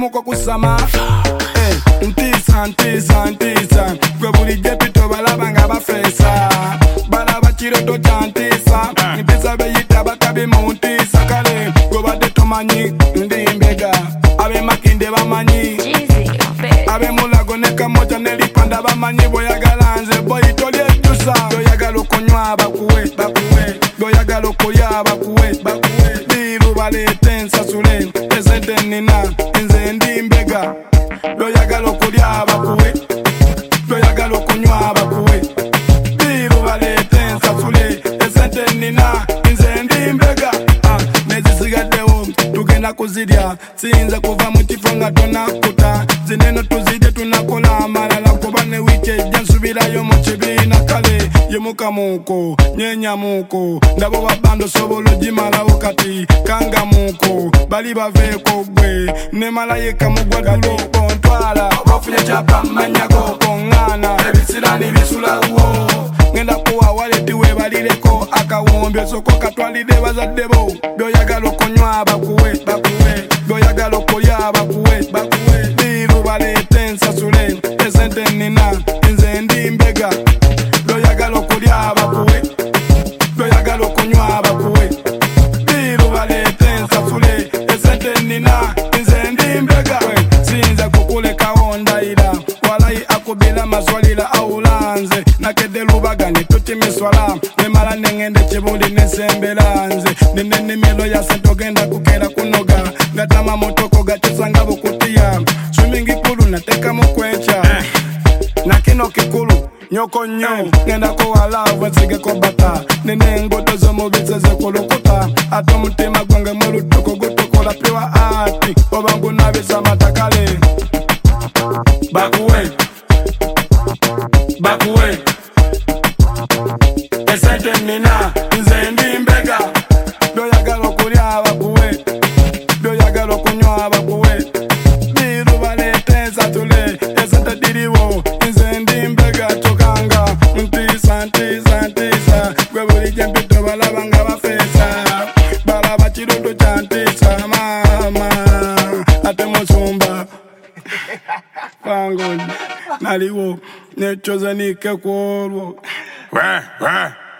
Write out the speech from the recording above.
muko kusama ntisa ntisa ntisa gwe bulijjo pito balaba nga bafeesa balaba kiroto kya ntisa ntisa beyita bakabi mu ntisa kale gwe badde tomanyi ndi mbega abemakinde bamanyi abemulago ne kamoja nelipanda bamanyi boyagala nze boyi tolyejjusa boyagala okunywa bakuwe bakuwe boyagala okulya bakuwe bakuwe biru baleete nsasule esente nina nze ndi mbega boyagala okulya bakuwe boyagala okunywa bakuwe biru baleete nsasule esente nina nze ndi mbega nezisigaddewo tugenda kuzirya siyinza kuva mu kifo nga tonakuta zineno tuzidde tunakola amalala kuba ne wiiki ejja nsubirayo mu kibiina kale yemuka muko nyenya muko ndabo babando sobola ogimalawo kati kanga muko bali baveeko gwe ne malayika mugwadulo ontwala obafunye kyapa mmanyago koŋŋaana ebisirani bisulawo ngenda kuwa waleti webalireko akawombi soko katwalire bazadde bo byoyagala okunywa bakuwe bakuwe byoyagala okulya bakuwe bakuwe biru baleete nsasule esente nina nze ndi mbega byoyagala okulya bakuwe byoyagala okunywa bakuwe biru baleete nsasule esente nina nze ndi mbega siyinza kukulekawo ndayira walayi akubira maswalira awulanze nakedde lubagane tutimiswala nemala nengende kibuli nesembera nze nenenimiro ya sente ogenda kukera kunoga ngatama motoko gakisanga bukutiya swimingi pulu natekamu kweca nakino kikulu nyoko nnyo ngendako walavu ensigeko bata nenengoto z'omubisi zekulukuta ate omutima gwange mulutoko gutukola piwa ati oba ngunabisa amatakale bakuwe bakuwe esente nina nze ndi mbega byoyagala okulya bakuwe byoyagala okunywa bakuwe biru baleete ensatule esente diriwo nze ndi mbega tokanga ntisa ntisa ntisa gwe bulijjo mpito balaba nga bafeesa balaba kirundo kya ntisa maama ate musumba kwangu naliwo necoze nike kwolwo